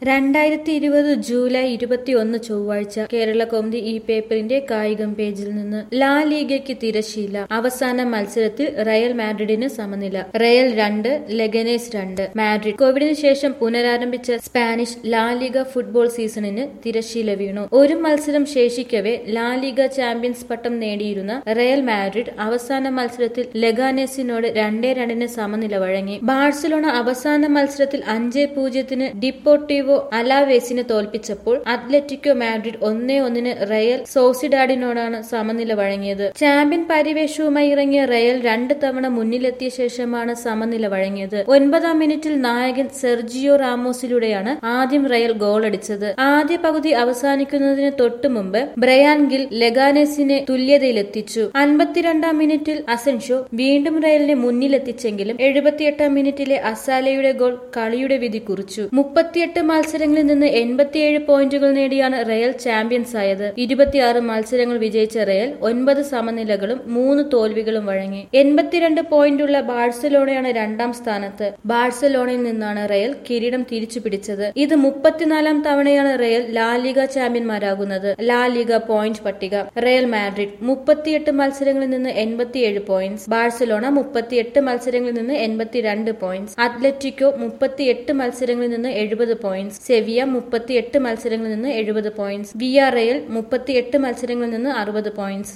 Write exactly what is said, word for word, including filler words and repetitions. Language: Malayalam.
രണ്ടായിരത്തി ഇരുപത് ജൂലൈ ഇരുപത്തിയൊന്ന് ചൊവ്വാഴ്ച കേരള കൗമുദി ഈ പേപ്പറിന്റെ കായികം പേജിൽ നിന്ന് ലാ ലീഗയ്ക്ക് തിരശ്ശീല. അവസാന മത്സരത്തിൽ റയൽ മാഡ്രിഡിന് സമനില. റയൽ രണ്ട്, ലെഗനേസ് രണ്ട്. മാഡ്രിഡ് കോവിഡിന് ശേഷം പുനരാരംഭിച്ച സ്പാനിഷ് ലാ ലീഗ ഫുട്ബോൾ സീസണിന് തിരശ്ശീല വീണു. ഒരു മത്സരം ശേഷിക്കവേ ലാ ലീഗ ചാമ്പ്യൻസ് പട്ടം നേടിയിരുന്ന റയൽ മാഡ്രിഡ് അവസാന മത്സരത്തിൽ ലെഗാനേസിനോട് രണ്ടേ രണ്ടിന് സമനില വഴങ്ങി. ബാഴ്സലോണ അവസാന മത്സരത്തിൽ അഞ്ചേ പൂജ്യത്തിന് ഡിപ്പോർട്ടീവോ അലാവേസിനെ തോൽപ്പിച്ചപ്പോൾ അത്ലറ്റിക്കോ മാഡ്രിഡ് ഒന്നേ ഒന്നിന് റയൽ സോസിഡാഡിനോടാണ് സമനില വഴങ്ങിയത്. ചാമ്പ്യൻ പരിവേഷവുമായി ഇറങ്ങിയ റയൽ രണ്ട് തവണ മുന്നിലെത്തിയ ശേഷമാണ് സമനില വഴങ്ങിയത്. ഒൻപതാം മിനിറ്റിൽ നായകൻ സെർജിയോ റാമോസിലൂടെയാണ് ആദ്യം റയൽ ഗോളടിച്ചത്. ആദ്യ പകുതി അവസാനിക്കുന്നതിന് തൊട്ടു മുമ്പ് ബ്രയാൻ ഗിൽ ലെഗാനേസിനെ തുല്യതയിലെത്തിച്ചു. അൻപത്തിരണ്ടാം മിനിറ്റിൽ അസൻഷോ വീണ്ടും റയലിനെ മുന്നിലെത്തിച്ചെങ്കിലും എഴുപത്തിയെട്ടാം മിനിറ്റിലെ അസാലയുടെ ഗോൾ കളിയുടെ വിധി കുറിച്ചു. മുപ്പത്തിയെട്ട് മത്സരങ്ങളിൽ നിന്ന് എൺപത്തിയേഴ് പോയിന്റുകൾ നേടിയാണ് റയൽ ചാമ്പ്യൻസ് ആയത്. ഇരുപത്തിയാറ് മത്സരങ്ങൾ വിജയിച്ച റയൽ ഒൻപത് സമനിലകളും മൂന്ന് തോൽവികളും വഴങ്ങി. എൺപത്തിരണ്ട് പോയിന്റുള്ള ബാഴ്സലോണയാണ് രണ്ടാം സ്ഥാനത്ത്. ബാഴ്സലോണയിൽ നിന്നാണ് റയൽ കിരീടം തിരിച്ചു പിടിച്ചത്. ഇത് മുപ്പത്തിനാലാം തവണയാണ് റയൽ ലാ ലീഗ ചാമ്പ്യന്മാരാകുന്നത്. ലാ ലീഗ പോയിന്റ് പട്ടിക: റയൽ മാഡ്രിഡ് മുപ്പത്തിയെട്ട് മത്സരങ്ങളിൽ നിന്ന് എൺപത്തിയേഴ് പോയിന്റ്സ്, ബാഴ്സലോണ മുപ്പത്തിയെട്ട് മത്സരങ്ങളിൽ നിന്ന് എൺപത്തിരണ്ട് പോയിന്റ്സ്, അത്ലറ്റിക്കോ മുപ്പത്തിയെട്ട് മത്സരങ്ങളിൽ നിന്ന് എഴുപത് പോയിന്റ്സ്, സെവിയ മുപ്പത്തിയെട്ട് മത്സരങ്ങളിൽ നിന്ന് എഴുപത് പോയിന്റ്സ്, വിയാറയൽ മുപ്പത്തിയെട്ട് മത്സരങ്ങളിൽ നിന്ന് അറുപത് പോയിന്റ്സ്.